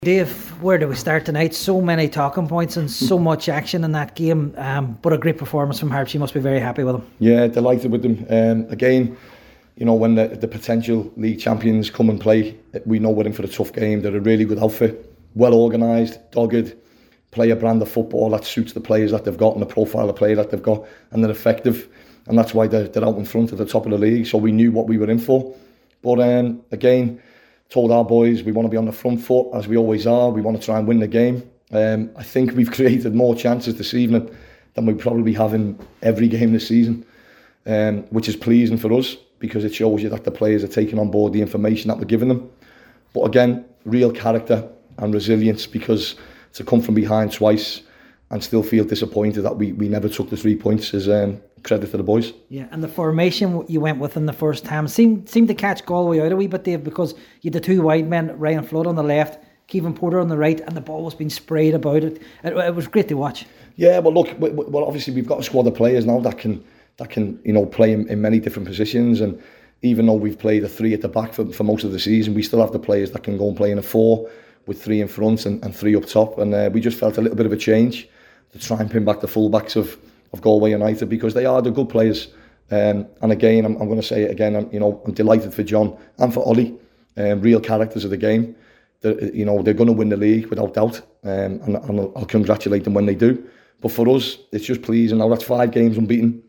Dave, where do we start tonight? So many talking points and so much action in that game, but a great performance from Hearts. You must be very happy with them. Yeah, delighted with them. Again, you know, when the potential league champions come and play, we know we're in for a tough game. They're a really good outfit, well organised, dogged, play a brand of football that suits the players that they've got and the profile of player that they've got, and they're effective, and that's why they're out in front at the top of the league. So we knew what we were in for. But again, told our boys we want to be on the front foot, as we always are. We want to try and win the game. I think we've created more chances this evening than we probably have in every game this season, which is pleasing for us because it shows you that the players are taking on board the information that we're giving them. But again, real character and resilience, because to come from behind twice and still feel disappointed that we never took the 3 points is credit to the boys. Yeah, and the formation you went with in the first half seemed to catch Galway out a wee bit, Dave, because you had the two wide men, Ryan Flood on the left, Kevin Porter on the right, and the ball was being sprayed about it. It was great to watch. Yeah, but look, well, obviously we've got a squad of players now that can play in many different positions, and even though we've played a 3 at the back for most of the season, we still have the players that can go and play in a 4 with 3 in front and 3 up top, and we just felt a little bit of a change to try and pin back the fullbacks of Galway United, because they are the good players. And again, I'm going to say it again, I'm delighted for John and for Ollie, real characters of the game. They're going to win the league without doubt, and I'll congratulate them when they do. But for us, it's just pleasing. Now that's 5 games unbeaten.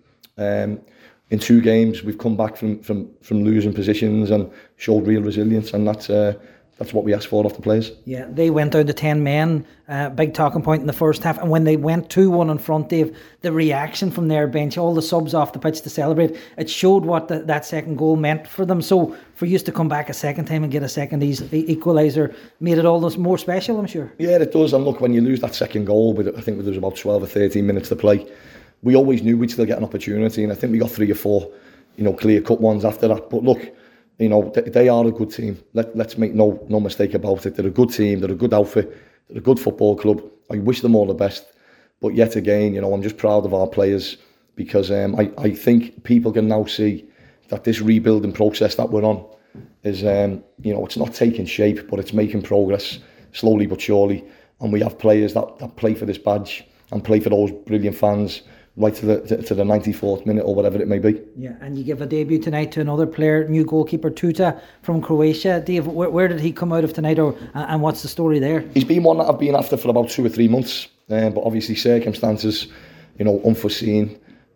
In 2 games, we've come back from losing positions and showed real resilience, and that's what we asked for off the players. Yeah, they went down to 10 men, big talking point in the first half, and when they went 2-1 in front, Dave, the reaction from their bench, all the subs off the pitch to celebrate, it showed what that second goal meant for them. So for you to come back a second time and get a second equaliser made it all those more special, I'm sure. Yeah, it does. And look, when you lose that second goal, I think there was about 12 or 13 minutes to play, we always knew we'd still get an opportunity, and I think we got 3 or 4, clear-cut ones after that. But look, they are a good team. Let's make no mistake about it. They're a good team. They're a good outfit. They're a good football club. I wish them all the best. But yet again, I'm just proud of our players, because I think people can now see that this rebuilding process that we're on is, it's not taking shape, but it's making progress slowly but surely. And we have players that play for this badge and play for those brilliant fans right to the 94th minute or whatever it may be. Yeah, and you give a debut tonight to another player, new goalkeeper Tuta from Croatia. Dave, where did he come out of tonight, and what's the story there? He's been one that I've been after for about 2 or 3 months, but obviously circumstances, unforeseen,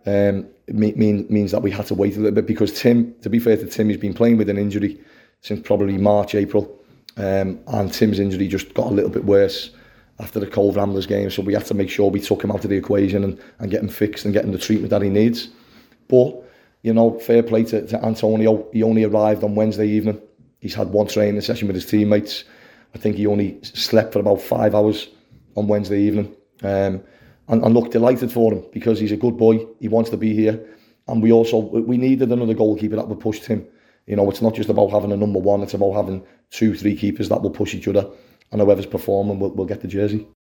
means that we had to wait a little bit, because Tim, to be fair to Tim, he's been playing with an injury since probably March, April, and Tim's injury just got a little bit worse after the Cove Ramblers game, so we had to make sure we took him out of the equation and get him fixed and get him the treatment that he needs. But, fair play to Antonio. He only arrived on Wednesday evening. He's had 1 training session with his teammates. I think he only slept for about 5 hours on Wednesday evening. And look, delighted for him, because he's a good boy. He wants to be here. And we needed another goalkeeper that would push him. It's not just about having a number 1, it's about having 2, 3 keepers that will push each other. And whoever's performing will get the jersey.